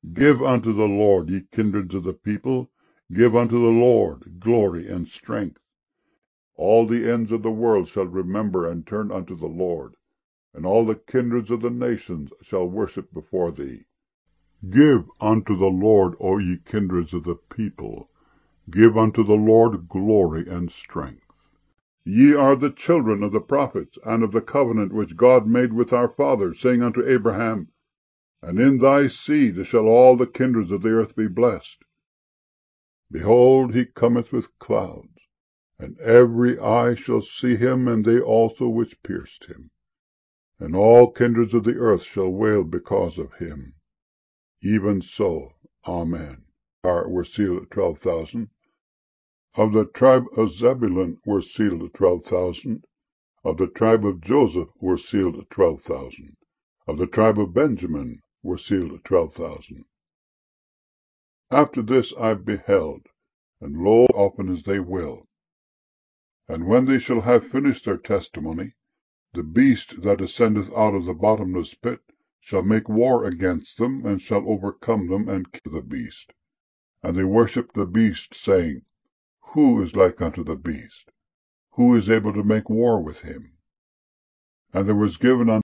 Give unto the Lord, ye kindreds of the people, give unto the Lord glory and strength. All the ends of the world shall remember and turn unto the Lord, and all the kindreds of the nations shall worship before thee. Give unto the Lord, O ye kindreds of the people, give unto the Lord glory and strength. Ye are the children of the prophets, and of the covenant which God made with our fathers, saying unto Abraham, And in thy seed shall all the kindreds of the earth be blessed. Behold, he cometh with clouds, and every eye shall see him, and they also which pierced him. And all kindreds of the earth shall wail because of him. Even so, Amen. Were sealed 12,000. Of the tribe of Zebulun were sealed 12,000. Of the tribe of Joseph were sealed 12,000. Of the tribe of Benjamin were sealed 12,000. After this I beheld, and lo, often as they will. And when they shall have finished their testimony, the beast that ascendeth out of the bottomless pit shall make war against them, and shall overcome them, and kill the beast. And they worshipped the beast, saying, Who is like unto the beast? Who is able to make war with him? And there was given unto